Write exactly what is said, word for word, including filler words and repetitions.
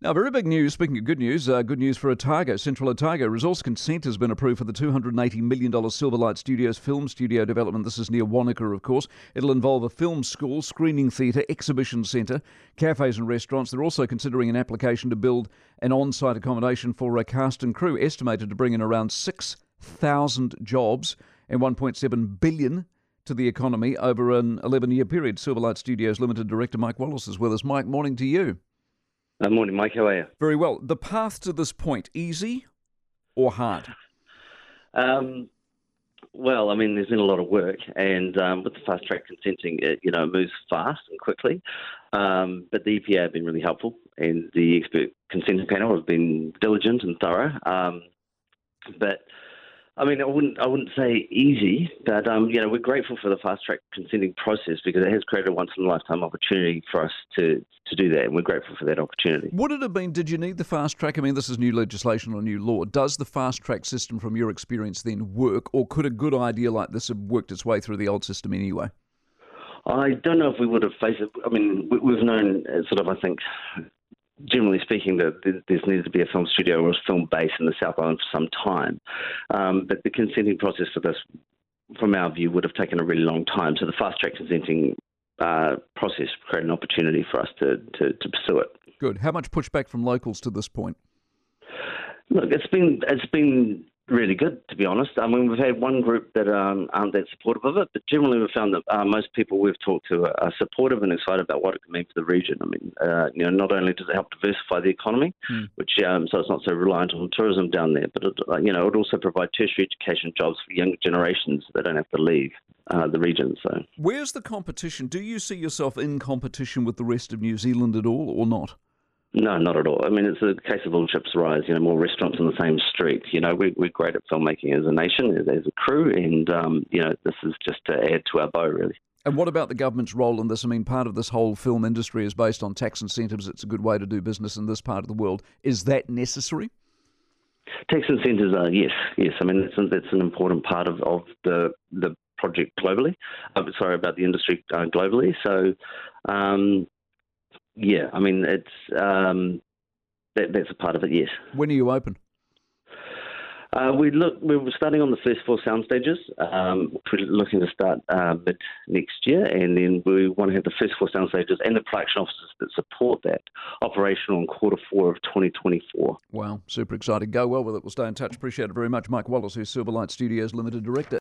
Now, very big news. Speaking of good news, uh, good news for Otago. Central Otago resource consent has been approved for the two hundred eighty million dollars Silverlight Studios film studio development. This is near Wanaka, of course. It'll involve a film school, screening theatre, exhibition centre, cafes and restaurants. They're also considering an application to build an on-site accommodation for a cast and crew, estimated to bring in around six thousand jobs and one point seven billion dollars to the economy over an eleven-year period. Silverlight Studios Limited Director Mike Wallace is with us. Mike, morning to you. Good morning, Mike. How are you? Very well. The path to this point, easy or hard? Um, well, I mean, there's been a lot of work, and um, with the fast-track consenting, it, you know, it moves fast and quickly. Um, but the E P A have been really helpful, and the expert consenting panel have been diligent and thorough. Um, but I mean, I wouldn't, I wouldn't say easy, but um, you know, we're grateful for the fast-track consenting process because it has created a once-in-a-lifetime opportunity for us to, to do that, and we're grateful for that opportunity. Would it have been? Did you need the fast track? I mean, this is new legislation or new law. Does the fast track system, from your experience, then work, or could a good idea like this have worked its way through the old system anyway? I don't know if we would have faced it. I mean, we, we've known, uh, sort of, I think, generally speaking, that there needs to be a film studio or a film base in the South Island for some time. Um, but the consenting process for this, from our view, would have taken a really long time. So the fast-track consenting uh, process created an opportunity for us to, to, to pursue it. Good. How much pushback from locals to this point? Look, it's been it's been really good, to be honest. I mean, we've had one group that um, aren't that supportive of it, but generally we've found that uh, most people we've talked to are, are supportive and excited about what it can mean for the region. I mean, uh, you know, not only does it help diversify the economy, hmm. which um, so it's not so reliant on tourism down there, but it, uh, you know, it also provide tertiary education jobs for younger generations that don't have to leave uh, the region. So, where's the competition? Do you see yourself in competition with the rest of New Zealand at all, or not? No, not at all. I mean, it's a case of all ships rise, you know, more restaurants on the same street. You know, we, we're great at filmmaking as a nation, as, as a crew, and, um, you know, this is just to add to our bow, really. And what about the government's role in this? I mean, part of this whole film industry is based on tax incentives. It's a good way to do business in this part of the world. Is that necessary? Tax incentives are, yes, yes. I mean, that's, that's an important part of, of the the project globally. I'm sorry, about the industry uh, globally. So, um yeah, I mean, it's um, that, that's a part of it, yes. When are you open? Uh, we look, we were starting on the first four sound stages. Um, we're looking to start uh, mid next year, and then we want to have the first four sound stages and the production offices that support that operational in quarter four of twenty twenty-four. Wow, super exciting. Go well with it. We'll stay in touch. Appreciate it very much. Mike Wallace, who's Silverlight Studios Limited Director.